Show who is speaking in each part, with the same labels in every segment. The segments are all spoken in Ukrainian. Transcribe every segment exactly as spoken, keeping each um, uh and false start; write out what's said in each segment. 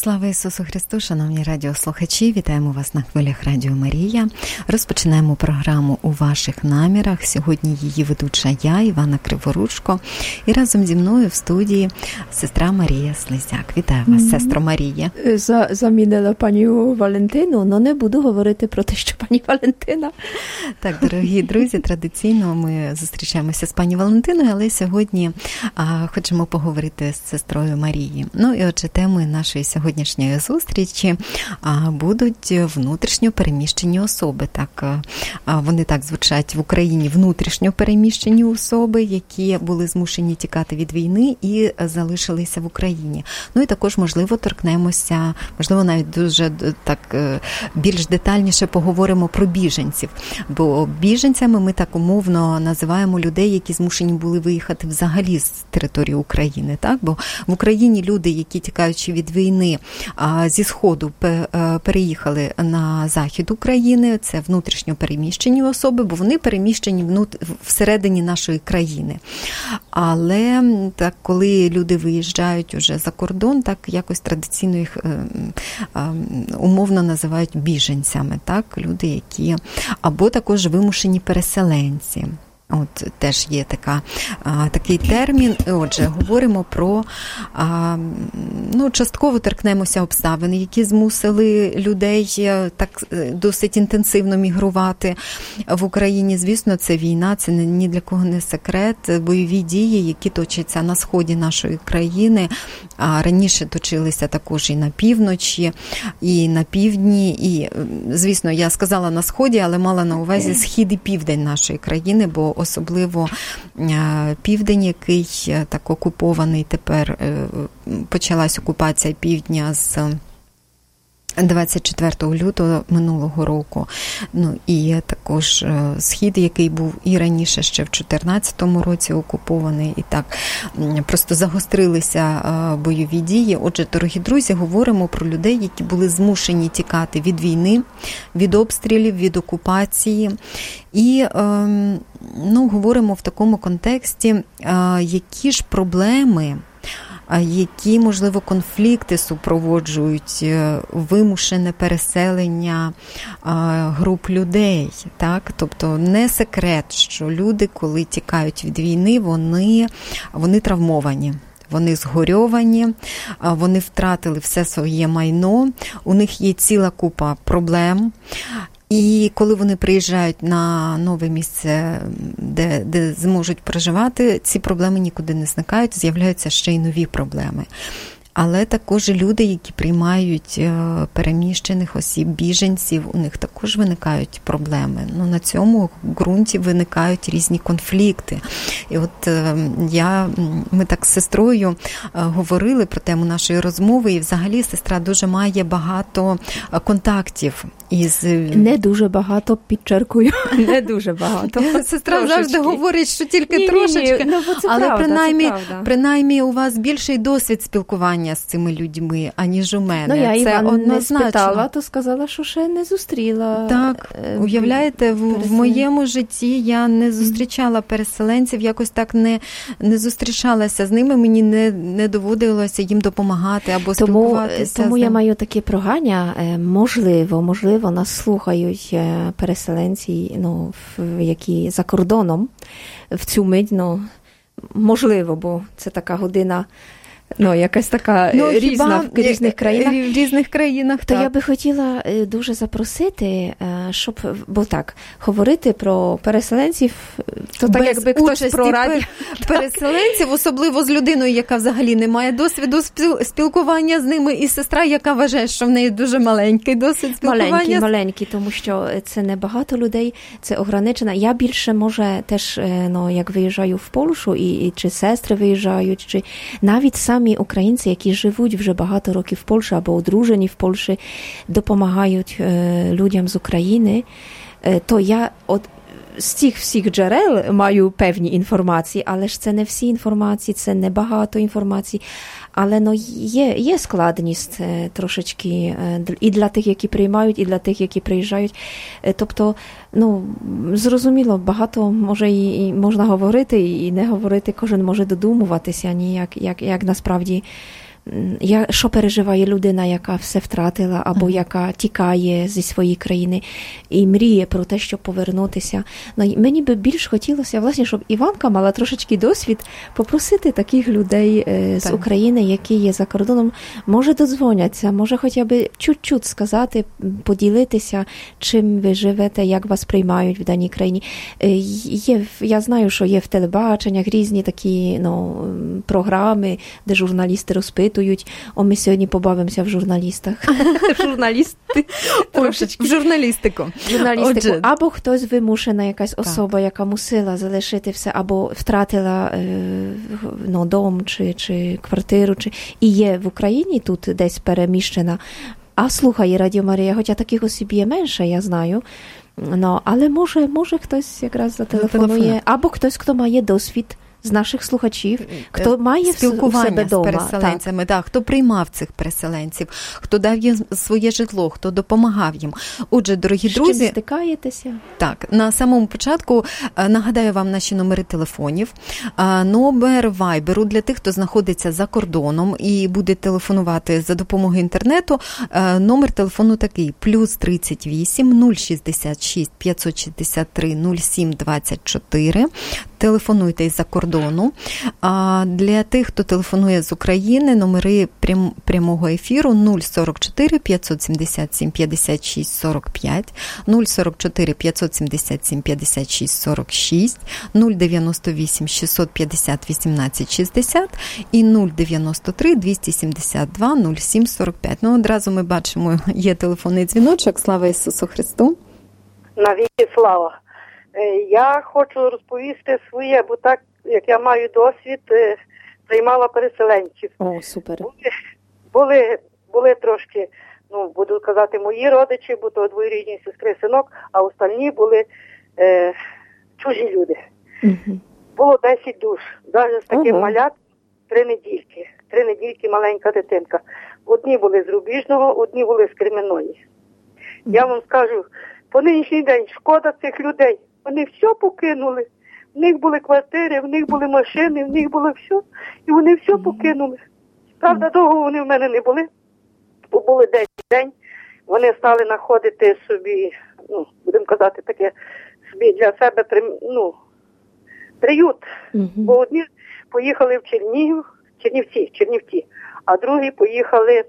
Speaker 1: Слава Ісусу Христу, шановні радіослухачі, вітаємо вас на хвилях Радіо Марія. Розпочинаємо програму «У ваших намірах». Сьогодні її ведуча я, Івана Криворучко, і разом зі мною в студії сестра Марія Слизяк. Вітаю вас, mm-hmm. сестро Марія.
Speaker 2: За, замінила пані Валентину, але не буду говорити про те, що пані Валентина.
Speaker 1: Так, дорогі друзі, традиційно ми зустрічаємося з пані Валентиною, але сьогодні а, хочемо поговорити з сестрою Марії. Ну і отже, теми нашої сьогоднішньої зустрічі а, будуть внутрішньо переміщені особи. Так, а, вони так звучать в Україні: внутрішньо переміщені особи, які були змушені тікати від війни і залишилися в Україні. Ну і також, можливо, торкнемося, можливо, навіть дуже так більш детальніше поговоримо про біженців. Бо біженцями ми так умовно називаємо людей, які змушені були виїхати взагалі з території України. Так? Бо в Україні люди, які тікаючи від війни зі Сходу переїхали на захід України, це внутрішньо переміщені особи, бо вони переміщені всередині нашої країни. Але так, коли люди виїжджають уже за кордон, так якось традиційно їх умовно називають біженцями, так? Люди, які або також вимушені переселенці. От теж є така, а, такий термін. Отже, говоримо про, а, ну, частково торкнемося обставин, які змусили людей так досить інтенсивно мігрувати в Україні. Звісно, це війна, це ні для кого не секрет. Бойові дії, які точаться на сході нашої країни, а раніше точилися також і на півночі, і на півдні. І, звісно, я сказала на сході, але мала на увазі схід і південь нашої країни, бо особливо південь, який так окупований тепер, почалась окупація півдня з двадцять четвертого лютого минулого року. Ну і також схід, який був і раніше ще в чотирнадцятому році окупований, і так просто загострилися бойові дії. Отже, дорогі друзі, говоримо про людей, які були змушені тікати від війни, від обстрілів, від окупації. І, ну, говоримо в такому контексті, які ж проблеми, які, можливо, конфлікти супроводжують вимушене переселення груп людей, так? Тобто не секрет, що люди, коли тікають від війни, вони, вони травмовані. Вони згорьовані, вони втратили все своє майно, у них є ціла купа проблем. І коли вони приїжджають на нове місце, де, де зможуть проживати, ці проблеми нікуди не зникають, з'являються ще й нові проблеми. Але також люди, які приймають переміщених осіб, біженців, у них також виникають проблеми. Ну, на цьому ґрунті виникають різні конфлікти. І от я, ми так з сестрою говорили про тему нашої розмови, і взагалі сестра дуже має багато контактів із...
Speaker 2: Не дуже багато, підчеркую. Не дуже багато.
Speaker 1: Сестра трошечки завжди говорить, що тільки ні, трошечки. Ні, ні. Ну, це але правда, принаймні, це принаймні у вас більший досвід спілкування з цими людьми, аніж у мене.
Speaker 2: Ну, я
Speaker 1: це
Speaker 2: Іван не спитала, то сказала, що ще не зустріла.
Speaker 1: Так, уявляєте, в, в моєму житті я не зустрічала переселенців, якось так не, не зустрічалася з ними, мені не, не доводилося їм допомагати або
Speaker 2: тому,
Speaker 1: спілкуватися.
Speaker 2: Тому я маю таке прохання, можливо, можливо, нас слухають переселенці, ну, які за кордоном в цю мить, ну, можливо, бо це така година, ну, якась така ну, різна в різних країнах.
Speaker 1: В різних країнах,
Speaker 2: То
Speaker 1: так.
Speaker 2: я би хотіла дуже запросити, щоб, бо так, говорити про переселенців, то так,
Speaker 1: без
Speaker 2: якби хтось про раді...
Speaker 1: переселенців, особливо з людиною, яка взагалі не має досвіду спілкування з ними, і сестра, яка вважає, що в неї дуже маленький досвід спілкування.
Speaker 2: Маленький, маленький, тому що це не багато людей, це ограничено. Я більше, може, теж, ну, як виїжджаю в Польщу, і, і чи сестри виїжджають, чи навіть самі українці, які живуть вже багато років в Польщі або одружені в Польщі, допомагають людям з України, то я от з цих всіх джерел маю певні інформації, але ж це не всі інформації, це не багато інформацій, але ну, є, є складність трошечки і для тих, які приймають, і для тих, які приїжджають. Тобто, ну, зрозуміло, багато може і, і можна говорити, і не говорити, кожен може додумуватися, ні, як, як, як насправді я, що переживає людина, яка все втратила, або uh-huh. яка тікає зі своєї країни і мріє про те, щоб повернутися. Ну, мені би більш хотілося, власне, щоб Іванка мала трошечки досвід попросити таких людей е, з так. України, які є за кордоном, може додзвоняться, може хоча б чуть-чуть сказати, поділитися, чим ви живете, як вас приймають в даній країні. Е, є, я знаю, що є в телебаченнях різні такі ну, програми, де журналісти розпитують. О, ми сьогодні побавимося в журналістах. Журналісти.
Speaker 1: В журналістику.
Speaker 2: Журналістику. Отже. Або хтось вимушена, якась особа, так. яка мусила залишити все, або втратила ну, дом чи, чи квартиру, чи і є в Україні тут десь переміщена, а слухає Радіо Марія, хоча таких осіб є менше, я знаю. Ну, але може, може хтось якраз зателефонує, або хтось, хто має досвід з наших слухачів, хто має
Speaker 1: спілкування
Speaker 2: в себе дома.
Speaker 1: з переселенцями, так. Так, хто приймав цих переселенців, хто дав їм своє житло, хто допомагав їм. Отже, дорогі
Speaker 2: з
Speaker 1: друзі,
Speaker 2: чим стикаєтеся?
Speaker 1: Так, на самому початку нагадаю вам наші номери телефонів. Номер вайберу для тих, хто знаходиться за кордоном і буде телефонувати за допомогою інтернету. Номер телефону такий: плюс тридцять вісім нуль шістдесят шість п'ятсот шістдесят три нуль сім двадцять чотири. Телефонуйте із-за кордону. А для тих, хто телефонує з України, номери прям, прямого ефіру нуль сорок чотири п'ятсот сімдесят сім п'ятдесят шість сорок п'ять, нуль сорок чотири п'ятсот сімдесят сім п'ятдесят шість сорок шість, нуль дев'яносто вісім шістсот п'ятдесят вісімнадцять шістдесят і нуль дев'яносто три двісті сімдесят два нуль сім сорок п'ять. Ну, одразу ми бачимо, є телефонний дзвіночок. Слава Ісусу Христу!
Speaker 3: Навіки слава! Я хочу розповісти своє, бо так, як я маю досвід, приймала переселенців.
Speaker 2: О, супер.
Speaker 3: Були, були, були трошки, ну, буду казати, мої родичі, бо то двоюрідні сестри, синок, а остальні були е, чужі люди. Угу. Було десять душ, навіть з таким угу. малят, три недільки. Три недільки маленька дитинка. Одні були з Рубіжного, одні були з Кремінної. Угу. Я вам скажу, по нинішній день шкода цих людей. Вони все покинули. В них були квартири, в них були машини, в них було все. І вони все покинули. Правда, довго вони в мене не були. Бо були день день. Вони стали знаходити собі, ну, будемо казати, таке собі для себе, ну, приют. Uh-huh. Бо одні поїхали в Чернігів, Чернівці, Чернівці, а другі поїхали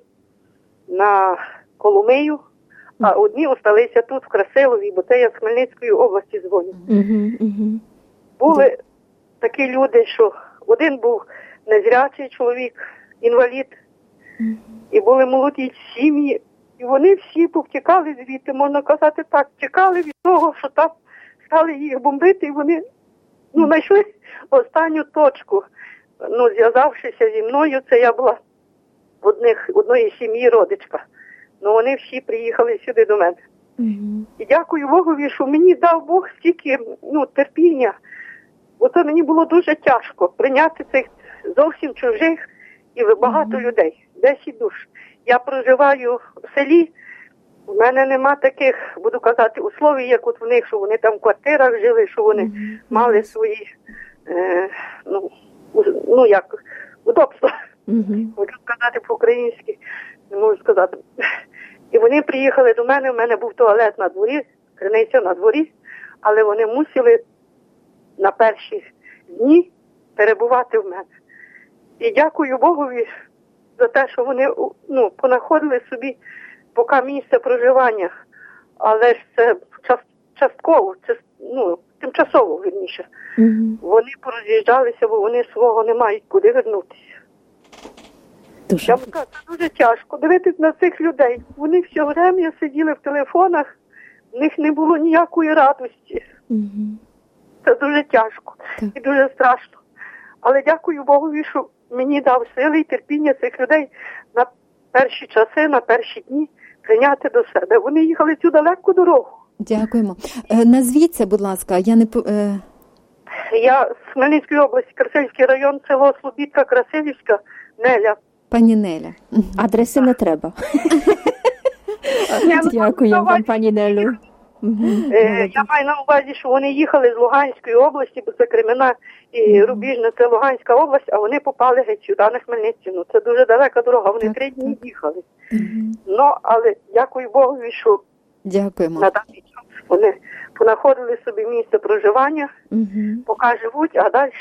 Speaker 3: на Коломию. А одні осталися тут, в Красилові, бо це я з Хмельницької області дзвоню. Uh-huh, uh-huh. Були такі люди, що один був незрячий чоловік, інвалід, uh-huh. і були молоді сім'ї, і вони всі повтікали звідти, можна казати так, тікали від того, що там стали їх бомбити, і вони ну, знайшли останню точку. Ну, зв'язавшися зі мною, це я була в одних, одної сім'ї родичка. Ну, вони всі приїхали сюди до мене. Mm-hmm. І дякую Богові, що мені дав Бог стільки ну, терпіння. Бо це мені було дуже тяжко прийняти цих зовсім чужих і багато mm-hmm. людей. Десять душ. Я проживаю в селі, в мене нема таких, буду казати, условій, як от в них, що вони там в квартирах жили, що вони mm-hmm. мали свої, е, ну, ну, як, удобства. Mm-hmm. Хочу сказати по-українськи. Не можу сказати. І вони приїхали до мене, в мене був туалет на дворі, криниця на дворі, але вони мусили на перші дні перебувати в мене. І дякую Богові за те, що вони ну, понаходили собі поки місце проживання, але ж це частково, це, ну, тимчасово, вірніше. Mm-hmm. Вони пороз'їжджалися, бо вони свого не мають куди вернутися. Дуже. Я кажу, це дуже тяжко дивитись на цих людей. Вони все время сиділи в телефонах, в них не було ніякої радості. Угу. Це дуже тяжко так. І дуже страшно. Але дякую Богові, що мені дав сили і терпіння цих людей на перші часи, на перші дні прийняти до себе. Вони їхали цю далеку дорогу.
Speaker 1: Дякуємо. Е, назвіться, будь ласка, я не... Е...
Speaker 3: Я з Хмельницької області, Красильський район, село Слобідка, Красилівська, Неля.
Speaker 1: Пані Неля.
Speaker 2: Адреси не треба. Дякую вам, пані Нелю.
Speaker 3: Mm-hmm. Е, я маю на увазі, що вони їхали з Луганської області, бо це Кремена і mm-hmm. Рубіжне, це Луганська область, а вони попали геть сюди, на Хмельниччину. Це дуже далека дорога, вони так, три дні так. їхали. Mm-hmm. Ну, але дякую Богу, що
Speaker 1: Дякуємо.
Speaker 3: На даний час вони понаходили собі місце проживання, mm-hmm. поки живуть, а далі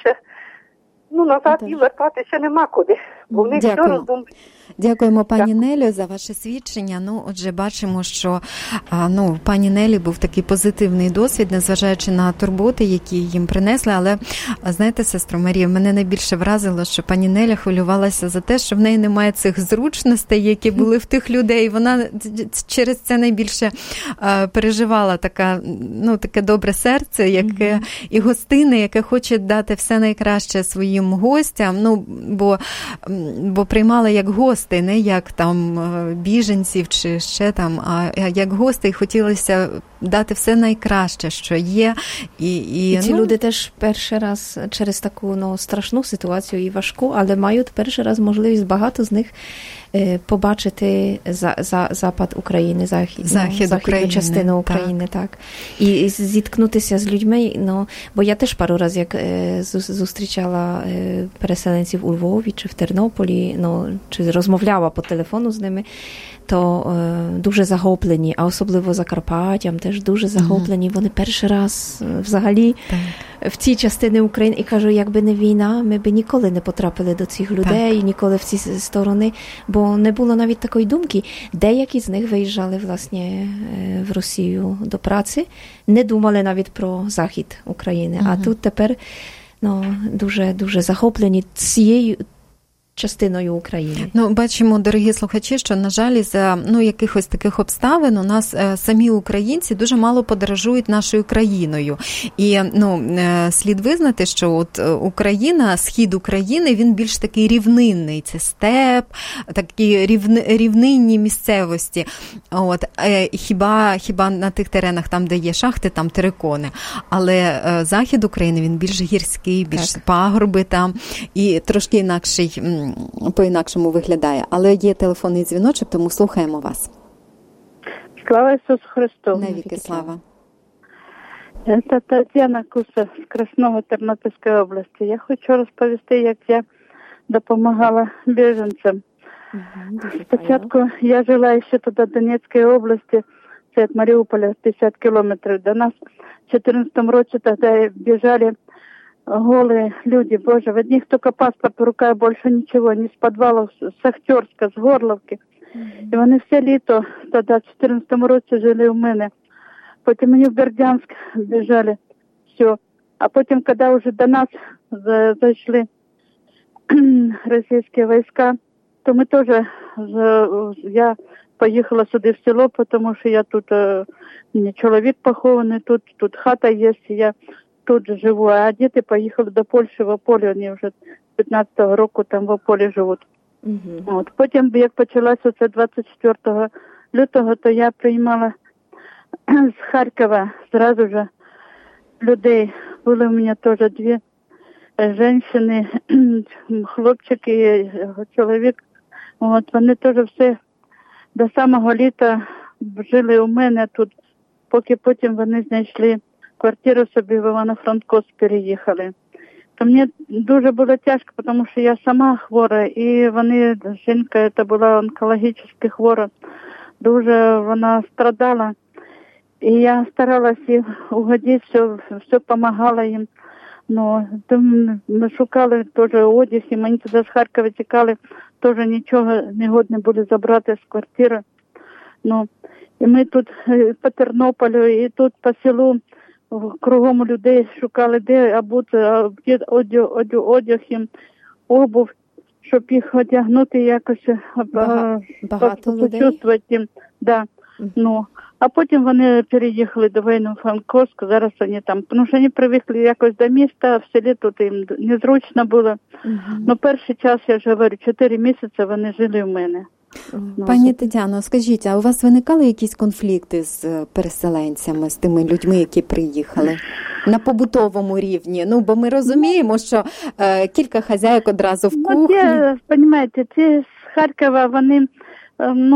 Speaker 3: ну, назад і вертатися нема куди, бо в них все роздумують.
Speaker 1: Дякуємо, пані Нелю, за ваше свідчення. Ну, отже, бачимо, що ну, в пані Нелі був такий позитивний досвід, незважаючи на турботи, які їм принесли. Але, знаєте, сестро Марія, мене найбільше вразило, що пані Неля хвилювалася за те, що в неї немає цих зручностей, які були в тих людей. Вона через це найбільше переживала така, ну, таке добре серце, яке mm-hmm. і гостинне, яке хоче дати все найкраще своїм гостям, ну, бо, бо приймала як гості, не як там біженців чи ще там, а як гостей хотілося дати все найкраще, що є. І, і,
Speaker 2: і ці
Speaker 1: ну...
Speaker 2: люди теж перший раз через таку ну, страшну ситуацію і важку, але мають перший раз можливість багато з них побачити за, за, запад України, захід,
Speaker 1: захід
Speaker 2: ну, західну
Speaker 1: України,
Speaker 2: частину України, так. так. І зіткнутися з людьми, ну, бо я теж пару разів, як зустрічала переселенців у Львові чи в Тернополі, ну, чи розмовляла по телефону з ними, то е, дуже захоплені, а особливо Закарпаттям теж дуже захоплені. Mm-hmm. Вони перший раз взагалі так. в ці частини України, і кажу, якби не війна, ми б ніколи не потрапили до цих людей, так. ніколи в ці сторони, бо не було навіть такої думки. Деякі з них виїжджали, власне, в Росію до праці, не думали навіть про захід України, mm-hmm. а тут тепер ну, дуже, дуже захоплені цією частиною України.
Speaker 1: Ну, бачимо, дорогі слухачі, що, на жаль, за ну, якихось таких обставин у нас е, самі українці дуже мало подорожують нашою країною. І ну, е, слід визнати, що от Україна, схід України, він більш такий рівнинний. Це степ, такі рівни, рівнинні місцевості. От, е, хіба, хіба на тих теренах, там, де є шахти, там терикони. Але е, захід України, він більш гірський, більш так. пагорби там, і трошки інакший по-інакшому виглядає. Але є телефонний дзвіночок, тому слухаємо вас.
Speaker 4: Слава Ісусу Христу!
Speaker 1: Навіки слава!
Speaker 4: Це Тетяна Куса з Красного Тернопільської області. Я хочу розповісти, як я допомагала біженцям. Угу, Спочатку я жила ще туди в Донецькій області, це від Маріуполя п'ятдесят кілометрів до нас. В дві тисячі чотирнадцятому році тоді біжали голые люди, Боже, в одних только паспорт в руках, больше ничего, не с подвалов, с Ахтёрска, з Горловки. Mm-hmm. І вони все літо тоді, в дві тисячі чотирнадцятому році жили у мене. Потім вони в Бердянськ біжали, все. А потім, коли вже до нас зайшли російські війська, то ми теж, я поїхала сюди в село, тому що я тут, мені чоловік похований, тут, тут хата є, я тут живу, а діти поїхали до Польщі в Ополі, вони вже з п'ятнадцятого року там в Ополі живуть. Uh-huh. От. Потім, як почалося це двадцять четвертого лютого, то я приймала з Харкова зразу ж людей. Були у мене теж дві жінки, хлопчик і чоловік. От. Вони теж все до самого літа жили у мене тут, поки потім вони знайшли квартиру собі в Івано-Франковськ переїхали. То мені дуже було тяжко, тому що я сама хвора, і вони, жінка це була онкологічно хвора, дуже вона страдала. І я старалася їм угодити, все, все допомагала їм. Ну, ми шукали теж одяг, і мені туди з Харкова тікали, теж нічого не годні були забрати з квартири. Ну, і ми тут по Тернополю, і тут по селу, кругом людей шукали, де обути, де одяг, одяг, одяг їм, обув, щоб їх одягнути якось, почувствувати їм. Да. Mm. Ну, а потім вони переїхали до Івано-Франковська, зараз вони там, тому що вони привикли якось до міста, в селі тут їм незручно було. Mm-hmm. Ну, перший час, я ж говорю, чотири місяці вони жили в мене.
Speaker 1: Ну, Пані Тетяно, скажіть, а у вас виникали якісь конфлікти з переселенцями, з тими людьми, які приїхали на побутовому рівні? Ну, бо ми розуміємо, що е, кілька хазяїк одразу в кухні.
Speaker 4: Ну, ті, розумієте, ті з Харкова, вони, е, ну,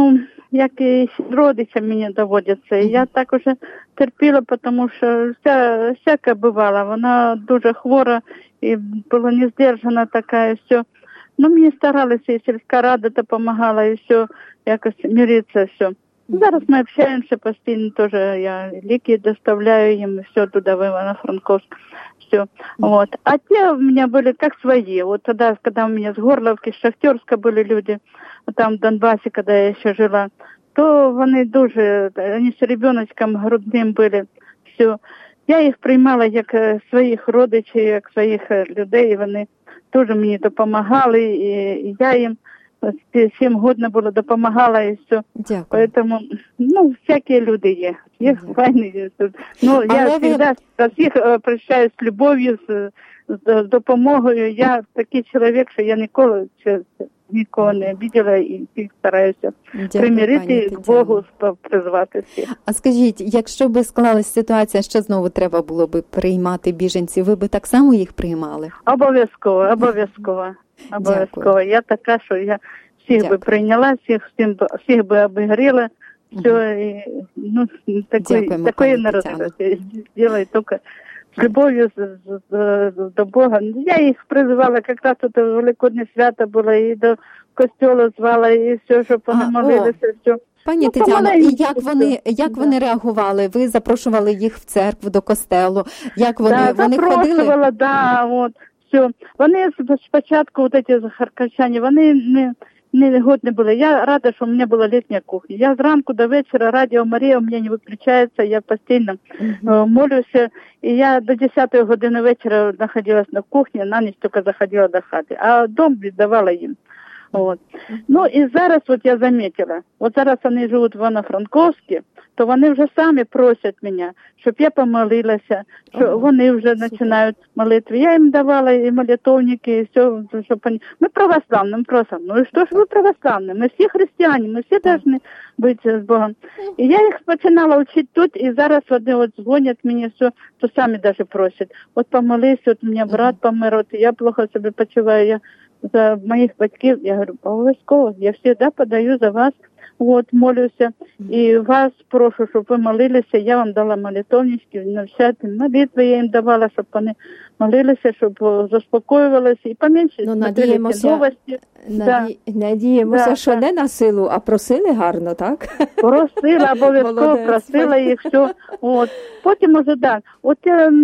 Speaker 4: як і родичам мені доводиться. І я так уже терпіла, тому що вся, всяке бувало. Вона дуже хвора і була не здержана така, і все. Ну, мені старалися, і сільська рада допомагала, і все, якось миритися, все. Зараз ми общаємося постійно, теж я ліки доставляю їм, все туди, в Ивано-Франковск, все. Вот. А те у меня были как свои. Вот тогда, когда у меня с Горловки, с Шахтерска были люди, там в Донбассе, когда я еще жила, то вони дуже, вони з ребеночком грудним були, все. Я їх приймала як своїх родичів, як своїх людей, вони теж мені допомагали, і я їм всім годно було допомагала, і все.
Speaker 1: Дякую.
Speaker 4: Поэтому, ну, всякі люди є. Є файні. Ну, я
Speaker 1: ви...
Speaker 4: завжди всіх прощаюсь з любов'ю, з, з допомогою. Я такий чоловік, що я ніколи нікого не обиділа і всіх стараюся примирити, Богу призвати всіх.
Speaker 1: А скажіть, якщо би склалась ситуація, що знову треба було би приймати біженців, ви би так само їх приймали?
Speaker 4: Обов'язково, обов'язково. Обов'язково. Я така, що я всіх Дякую. би прийняла, всіх, всім, всіх би обігріла, все, і, ну, такої, такої народилася. Ділаю тільки з любов'ю з, з, з, до Бога. Я їх призивала, якраз тут Великодне свято було, і до костьолу звала, і все, щоб вони молилися, все.
Speaker 1: Пані ну, Тетяно, і як вони, як да. вони реагували? Ви запрошували їх в церкву, до костелу? Як вони,
Speaker 4: да,
Speaker 1: вони
Speaker 4: запрошувала,
Speaker 1: ходили?
Speaker 4: да, от. Все. Вони спочатку, от ці харківчані, вони не, не годні були. Я рада, що у мене була літня кухня. Я зранку до вечора, Радіо Марія у мене не виключається, я постійно uh-huh. молюся. І я до десятої години вечора знаходилась на кухні, на ніч тільки заходила до хати. А дом віддавала їм. От. Ну і зараз от я замітила, от зараз вони живуть в Івано-Франковську, то вони вже самі просять мене, щоб я помолилася, що ага, вони вже супер. починають молитви. Я їм давала і молитовники, і все, щоб вони... Ми православні, ми православні. Ну і що ж ви православні? Ми всі християни, ми всі повинні бути з Богом. І я їх починала вчити тут, і зараз вони от дзвонять мені, все, то самі навіть просять. От помолися, от у мене брат помер, от я плохо себе почуваю, я за моих батьків, я говорю, обов'язково, я всегда подаю за вас, вот, молюся, і вас прошу, щоб ви молилися, я вам дала молитовнички, навчати молитви я їм давала, щоб вони молилися, щоб заспокоювалися і поменше
Speaker 2: ну, надіємося,
Speaker 4: новості.
Speaker 2: Наді... Да. Надіємося, да, що да. не на силу, а просили гарно, так?
Speaker 4: Просила, обов'язково просила їх, все. От. Потім уже, так, от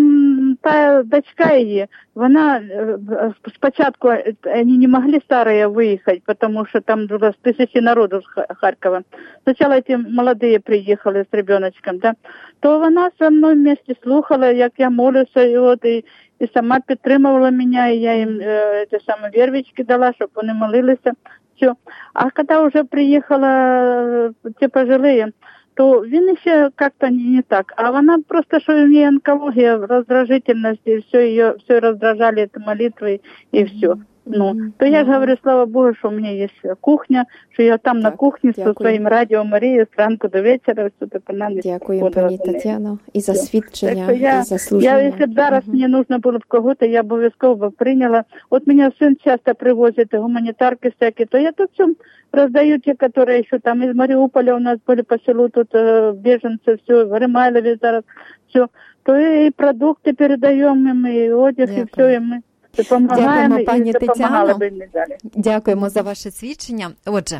Speaker 4: та дочка її, вона спочатку, вони не могли старые виїхати, тому що там було з тисячі народу з Харкова. Спочатку ті молоді приїхали з ребеночком, да? То вона зі мною вместе слухала, як я молюся, і от, і і сама підтримувала мене, і я їм е, ті самі вірвички дала, щоб вони молилися. Все. А коли вже приїхала ті пожилі, то він ще як-то не, не так. А вона просто, що у неї онкологія, роздражительність, і все, її все роздражали, ці молитви, і все. Ну, то я ж говорю, слава Богу, що у мене є кухня, що я там так, на кухні зі своїм Радіо Марії з ранку до вечора. Все таке нам.
Speaker 2: Дякую, пані Тетяно, і за свідчення, я, і за служіння.
Speaker 4: Я, якщо б зараз uh-huh. мені потрібно було б кого-то, я обов'язково б прийняла. От мене син часто привозить гуманітарки всякі, то я тут всім роздаю ті, які ще там із Маріуполя у нас були по селу, тут біженці, все, в Римайлові зараз, все. То і продукти передаємо їм, і одяг, Дякую. І все, і ми.
Speaker 1: Дякуємо, пані Тетяно. Дякуємо за ваше свідчення. Отже,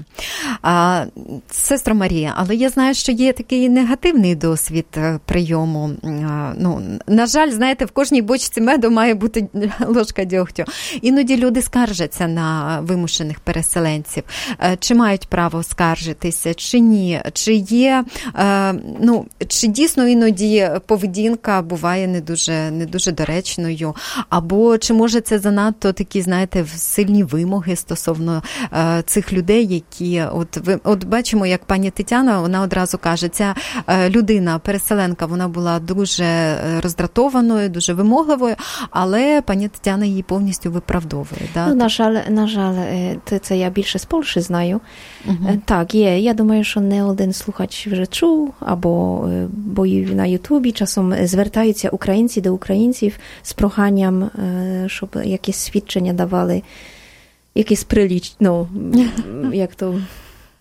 Speaker 1: а, сестра Марія, але я знаю, що є такий негативний досвід прийому. А, ну, на жаль, знаєте, в кожній бочці меду має бути ложка дьогтю. Іноді люди скаржаться на вимушених переселенців. Чи мають право скаржитися, чи ні? Чи є, а, ну, чи дійсно іноді поведінка буває не дуже, не дуже доречною? Або чи може це занадто такі, знаєте, сильні вимоги стосовно е, цих людей, які, от, ви, от бачимо, як пані Тетяна, вона одразу каже, ця е, людина, переселенка, вона була дуже роздратованою, дуже вимогливою, але пані Тетяна її повністю виправдовує. Да?
Speaker 2: Ну, на жаль, на жаль, це я більше з Польщі знаю. Угу. Так, є. Я думаю, що не один слухач вже чув, або бо на Ютубі часом звертаються українці до українців з проханням, щоб якісь свідчення давали, якісь приліч, ну, як то,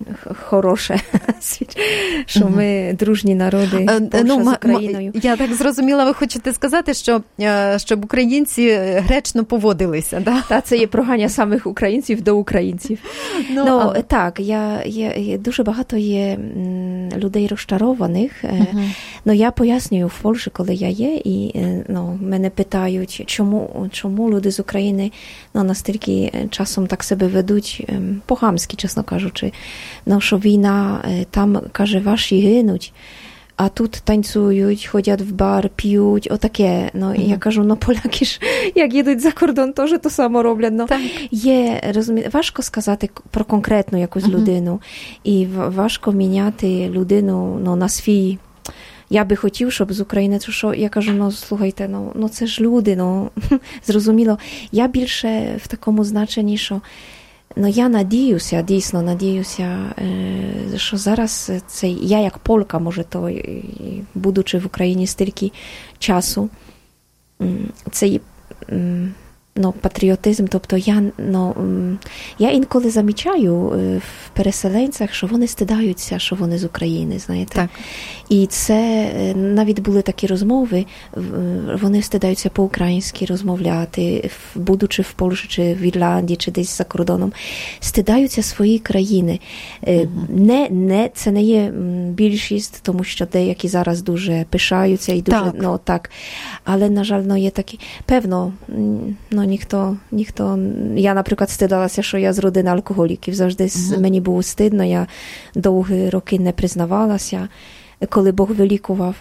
Speaker 2: хороше, що ми дружні народи, Польща ну, з Україною.
Speaker 1: Я так зрозуміла, ви хочете сказати, що щоб українці гречно поводилися, да?
Speaker 2: Та це є прохання самих українців до українців. Ну, ну а... так, я, я, я, дуже багато є людей розчарованих. Uh-huh. Ну, я пояснюю в Польщі, коли я є, і ну, мене питають, чому, чому люди з України ну, настільки часом так себе ведуть по-хамськи, чесно кажучи. No, що війна, там, каже, ваші гинуть, а тут танцюють, ходять в бар, п'ють, отаке. Ну, mm-hmm. я кажу, ну, поляки ж, як їдуть за кордон, теж то само роблять. Ну, є, розумієте, важко сказати про конкретну якусь mm-hmm. людину, і важко міняти людину ну, на свій. Я би хотів, щоб з України, що я кажу, ну, слухайте, ну, ну це ж люди, ну, зрозуміло. Я більше в такому значенні, що ну, я надіюся, дійсно надіюся, що зараз цей, я як Полька, може, то, будучи в Україні стільки часу, цей ну, патріотизм, тобто я, ну, я інколи замічаю в переселенцях, що вони стидаються, що вони з України, знаєте.
Speaker 1: Так.
Speaker 2: І це, навіть були такі розмови, вони стидаються по-українськи розмовляти, будучи в Польщі, чи в Ірландії, чи десь за кордоном, стидаються своєї країни. Mm-hmm. Не, не, це не є більшість, тому що деякі зараз дуже пишаються і дуже, так. ну, так. Але, на жаль, ну, є такі, певно, ну, ніхто, ніхто, я, наприклад, стидалася, що я з родини алкоголіків, завжди mm-hmm. мені було стидно, я довгі роки не признавалася, коли Бог вилікував.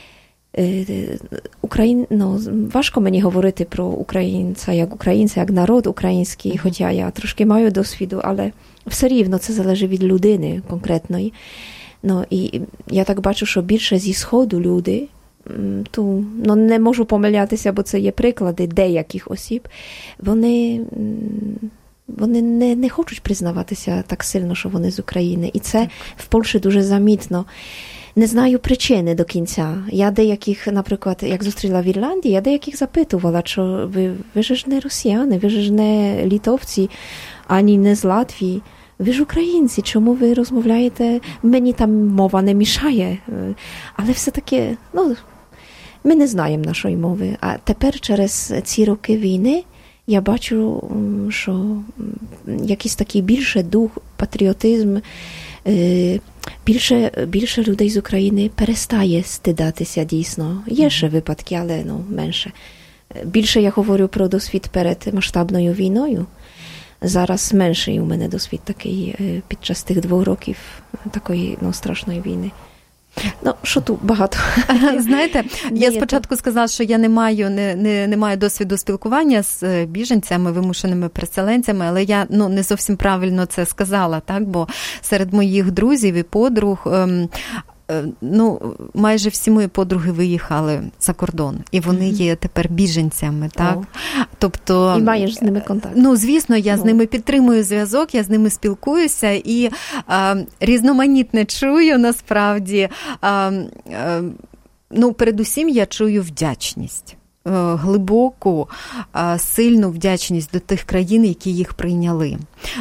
Speaker 2: Україн, ну, важко мені говорити про українця, як українця, як народ український, mm-hmm. хоча я трошки маю досвіду, але все рівно це залежить від людини конкретної. Ну, і я так бачу, що більше зі Сходу люди, ту, ну, не можу помилятися, бо це є приклади деяких осіб, вони, вони не, не хочуть признаватися так сильно, що вони з України. І це так. в Польщі дуже замітно. Не знаю причини до кінця. Я деяких, наприклад, як зустріла в Ірландії, я деяких запитувала, що ви, ви ж не росіяни, ви ж не литовці, ані не з Латвії. Ви ж українці, чому ви розмовляєте? Мені там мова не мішає. Але все-таки, ну, ми не знаємо нашої мови. А тепер через ці роки війни я бачу, що якийсь такий більше дух, патріотизм, більше, більше людей з України перестає стидатися дійсно. Є ще випадки, але ну, менше. Більше я говорю про досвід перед масштабною війною. Зараз менший у мене досвід такий під час тих двох років такої ну, страшної війни. Ну, що тут багато.
Speaker 1: Знаєте, я спочатку сказала, що я не маю, не, не, не маю досвіду спілкування з біженцями, вимушеними переселенцями, але я ну, не зовсім правильно це сказала, так? Бо серед моїх друзів і подруг ем, ну, майже всі мої подруги виїхали за кордон, і вони mm-hmm. є тепер біженцями, так?
Speaker 2: Oh.
Speaker 1: Тобто...
Speaker 2: І маєш з ними контакт.
Speaker 1: Ну, звісно, я oh. з ними підтримую зв'язок, я з ними спілкуюся і а, різноманітне чую, насправді. А, а, ну, передусім я чую вдячність. Глибоку, сильну вдячність до тих країн, які їх прийняли,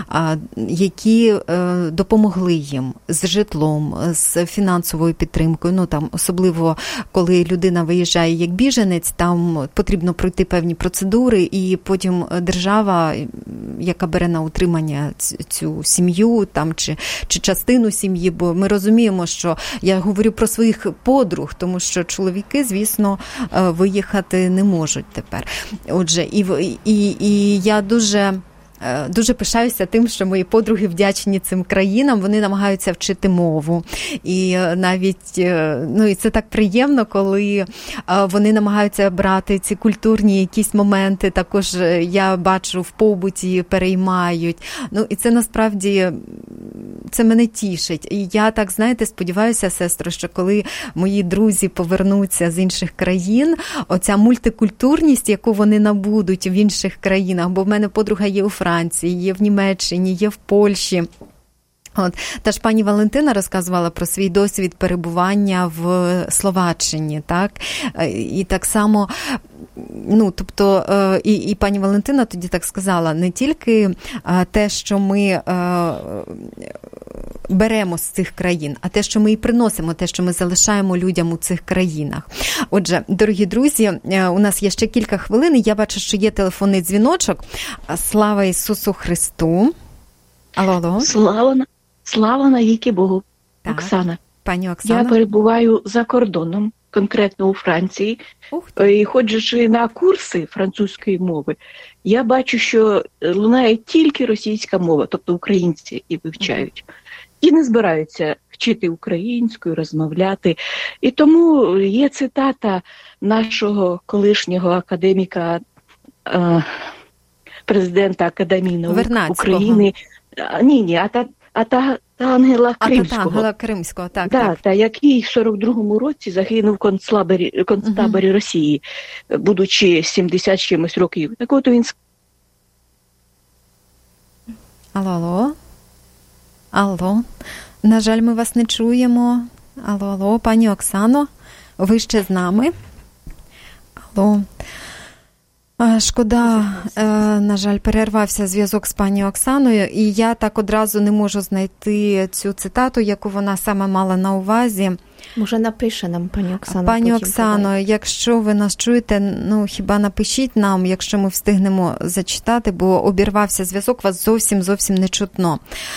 Speaker 1: які допомогли їм з житлом, з фінансовою підтримкою. Ну, там, особливо, коли людина виїжджає як біженець, там потрібно пройти певні процедури, і потім держава, яка бере на утримання цю сім'ю там, чи, чи частину сім'ї, бо ми розуміємо, що я говорю про своїх подруг, тому що чоловіки, звісно, виїхати не можуть тепер. Отже, і, і, і я дуже, дуже пишаюся тим, що мої подруги вдячні цим країнам, вони намагаються вчити мову. І навіть, ну, і це так приємно, коли вони намагаються брати ці культурні якісь моменти, також я бачу в побуті, переймають. Ну, і це насправді, це мене тішить. І я так, знаєте, сподіваюся, сестро, що коли мої друзі повернуться з інших країн, оця мультикультурність, яку вони набудуть в інших країнах, бо в мене подруга є у Франції, є в Німеччині, є в Польщі. От, та ж пані Валентина розказувала про свій досвід перебування в Словаччині, так? І так само ну, тобто, і, і пані Валентина тоді так сказала, не тільки те, що ми беремо з цих країн, а те, що ми і приносимо, те, що ми залишаємо людям у цих країнах. Отже, дорогі друзі, у нас є ще кілька хвилин, я бачу, що є телефонний дзвіночок. Слава Ісусу Христу. Алло, алло.
Speaker 5: Слава, слава навіки Богу.
Speaker 1: Так.
Speaker 5: Оксана.
Speaker 1: Пані Оксана.
Speaker 5: Я перебуваю за кордоном, конкретно у Франції. І ходячи на курси французької мови, я бачу, що лунає тільки російська мова, тобто українці і вивчають. І не збираються вчити українською, розмовляти. І тому є цитата нашого колишнього академіка, президента Академії наук
Speaker 1: Вернадського. України.
Speaker 5: Ні, ні, а та, а та, та Ангела Кримського.
Speaker 1: А та Ангела Кримського, так,
Speaker 5: да,
Speaker 1: так.
Speaker 5: Та, який в сорок другому році загинув в концтаборі, концтаборі uh-huh. Росії, будучи сімдесят чимось років. Так от він...
Speaker 1: Алло, алло. Алло. На жаль, ми вас не чуємо. Алло, алло, пані Оксано, ви ще з нами? Алло. Шкода, на жаль, перервався зв'язок з пані Оксаною, і я так одразу не можу знайти цю цитату, яку вона саме мала на увазі.
Speaker 2: Може, напише нам пані Оксана.
Speaker 1: Пані Оксано, давай. Якщо ви нас чуєте, ну, хіба напишіть нам, якщо ми встигнемо зачитати, бо обірвався зв'язок, вас зовсім-зовсім не чутно.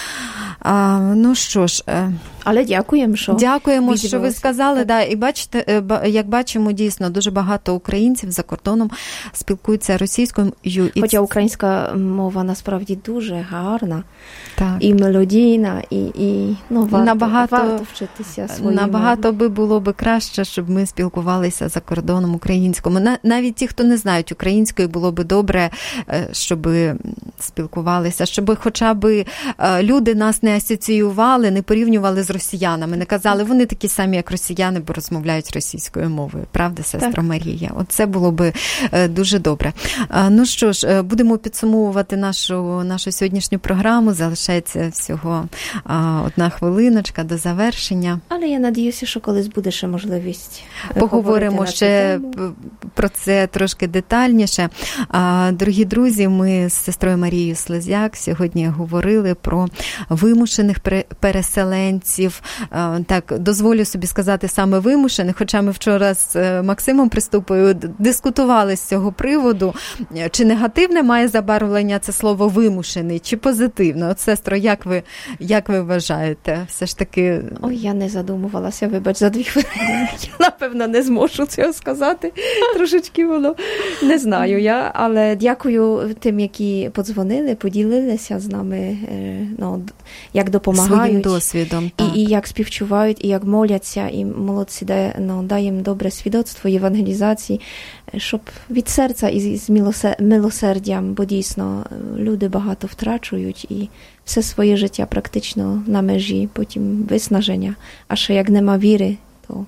Speaker 1: А, ну що ж,
Speaker 2: але дякуємо, що
Speaker 1: дякуємо, що ви сказали. Да, і бачите, як бачимо, дійсно дуже багато українців за кордоном спілкуються російською.
Speaker 2: Хоча українська мова насправді дуже гарна,
Speaker 1: так.
Speaker 2: І мелодійна, і, і ну, варто,
Speaker 1: набагато,
Speaker 2: варто вчитися своїй
Speaker 1: набагато мові. Би було би краще, щоб ми спілкувалися за кордоном українською. Навіть ті, хто не знають української, було би добре, щоб спілкувалися, щоб хоча б люди нас не асоціювали, не порівнювали з росіянами, не казали, вони такі самі, як росіяни, бо розмовляють російською мовою. Правда, сестра так. Марія? Оце було би дуже добре. Ну що ж, будемо підсумовувати нашу, нашу сьогоднішню програму. Залишається всього одна хвилиночка до завершення.
Speaker 2: Але я надіюся, що колись буде ще можливість
Speaker 1: поговоримо ще про це трошки детальніше. Дорогі друзі, ми з сестрою Марією Слезяк сьогодні говорили про вимушених переселенців. Так, дозволю собі сказати саме вимушених, хоча ми вчора з Максимом Приступою дискутували з цього приводу, чи негативне має забарвлення це слово вимушений, чи позитивне. От, сестро, як ви, як ви вважаєте? Все ж таки...
Speaker 2: Ой, я не задумувалася, вибач, за дві хвилини. Я, напевно, не зможу цього сказати. Трошечки воно не знаю я, але дякую тим, які подзвонили, поділилися з нами, ну, як допомагають.
Speaker 1: Своїм досвідом.
Speaker 2: І, і як співчувають, і як моляться, і молодці, дай, ну, дай їм добре свідоцтво євангелізації, щоб від серця і з милосердям, бо дійсно люди багато втрачують і все своє життя практично на межі, потім виснаження. А ще як нема віри, то,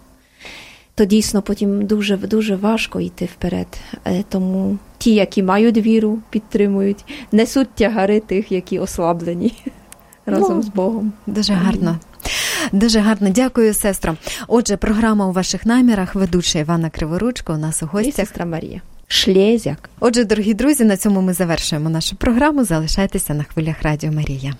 Speaker 2: то дійсно потім дуже, дуже важко йти вперед. Тому ті, які мають віру, підтримують, несуть тягари тих, які ослаблені разом
Speaker 1: ну,
Speaker 2: з Богом.
Speaker 1: Дуже гарно. Дуже гарно. Дякую, сестро. Отже, програма «У ваших намірах», ведуча Івана Криворучко, у нас у гостях.
Speaker 2: І сестра Марія Шлєзяк.
Speaker 1: Отже, дорогі друзі, на цьому ми завершуємо нашу програму. Залишайтеся на хвилях Радіо Марія.